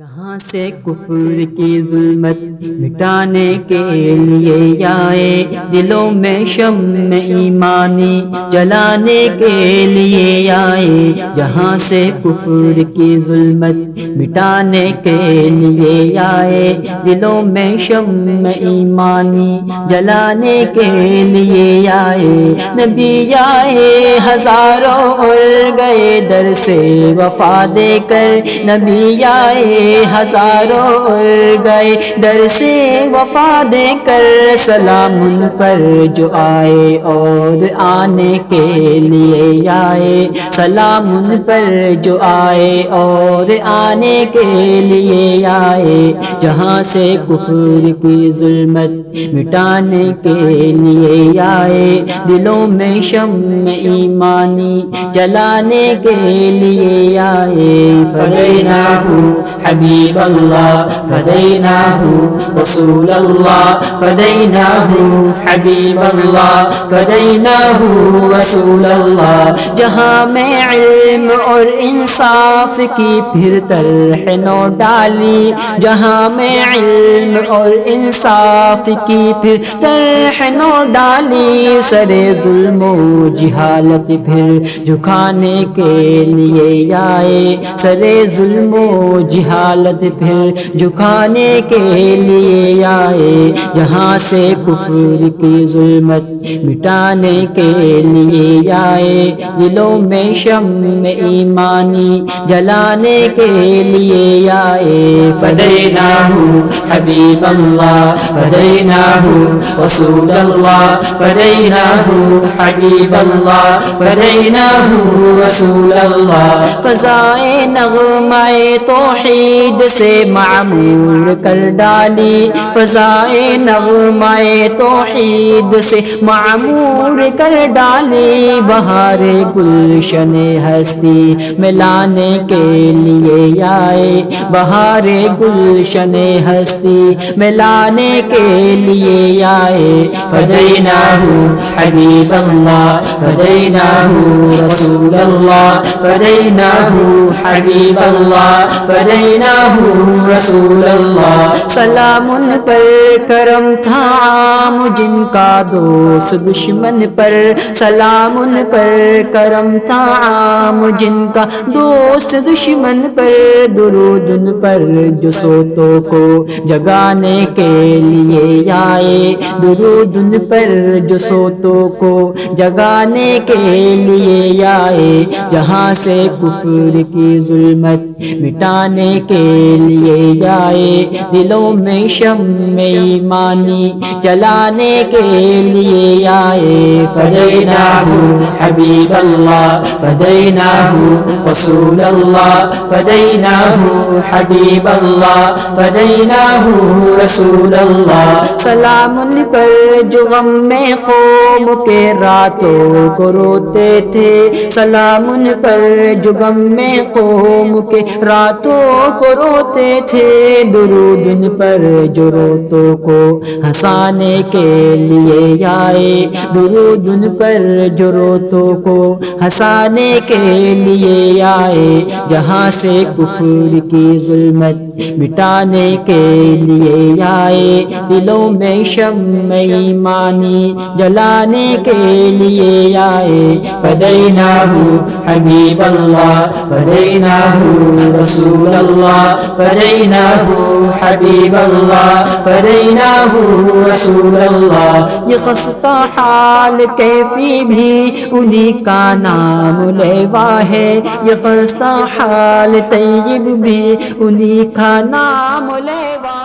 جہاں سے کفر کی ظلمت مٹانے کے لیے آئے، دلوں میں شمع ایمانی جلانے کے لیے آئے۔ جہاں سے کفر کی ظلمت مٹانے کے لیے آئے، دلوں میں شمع ایمانی جلانے کے لیے آئے۔ نبی آئے ہزاروں اور گئے در سے وفا دے کر، نبی آئے ہزاروں اور گئے در سے وفا دے کر۔ سلام ان پر جو آئے اور آنے کے لیے آئے، سلام ان پر جو آئے اور آنے کے لیے آئے۔ جہاں سے کفر کی ظلمت مٹانے کے لیے آئے، دلوں میں شمع ایمانی جلانے کے لیے آئے۔ فدیناہ حبیب اللہ، فدیناہ رسول اللہ، فدیناہ حبیب اللہ، فدیناہ رسول اللہ۔ جہاں میں علم اور انصاف کی پھر طرح نو ڈالی، جہاں میں علم اور انصاف کی پھر طرح نو ڈالی۔ سرے ظلم و جہالت پھر جھکانے کے لیے آئے، سرے ظلم و جہالت پھر جھکانے کے لیے آئے۔ جہاں سے کفر کی ظلمت مٹانے کے لیے آئے، دلوں میں شمع ایمانی جلانے کے لیے آئے۔ فدیناہ حبیب اللہ، فدیناہ رسول اللہ، فدیناہ حبیب اللہ، فدیناہ رسول اللہ۔ فضائے نغمہ توحید سے معمور کر ڈالی، فضائے نغمہ توحید سے معمور کر ڈالی۔ بہار گلشن ہستی میں لانے کے لیے آئے، بہار گلشن ہستی میں لانے کے لیے آئے۔ فدیناہ حبیب اللہ، فدیناہ رسول اللہ، فدیناہ حبیب اللہ، فدیناہ رسول اللہ۔ سلام ان پر کرم تھا عام جن کا دوست دشمن پر، سلام ان پر کرم تھا عام جن کا دوست دشمن پر۔ درود ان پر جو سوتوں کو جگانے کے لیے آئے، درود ان پر جو سوتوں کو جگانے کے لیے آئے۔ جہاں سے کفر کی ظلمت مٹانے کے لیے آئے، دلوں میں شمع ایمانی جلانے کے لیے آئے۔ فدیناہ حبیب اللہ، فدیناہ رسول اللہ، فدیناہ حبیب اللہ، فدیناہ رسول اللہ۔ سلام ان پر جو غم میں قوم کے راتوں کو روتے تھے، سلام ان پر جو غم میں قوم کے راتوں کو روتے تھے۔ درود ان پر جو روتوں کو ہنسانے کے لیے آئے، درود ان پر جو روتوں کو ہنسانے کے لیے آئے۔ جہاں سے کفر کی ظلمت مٹانے کے لیے آئے، دلوں میں شمع ایمانی جلانے کے لیے آئے۔ فدیناہ حبیب اللہ، فدیناہ رسول اللہ، فدیناہ حبیب اللہ، فدیناہ رسول اللہ۔ یہ خستہ حال کیفی بھی انہی کا نام لیوا ہے، یہ خستہ حال طیب بھی انہی کا نام لیوا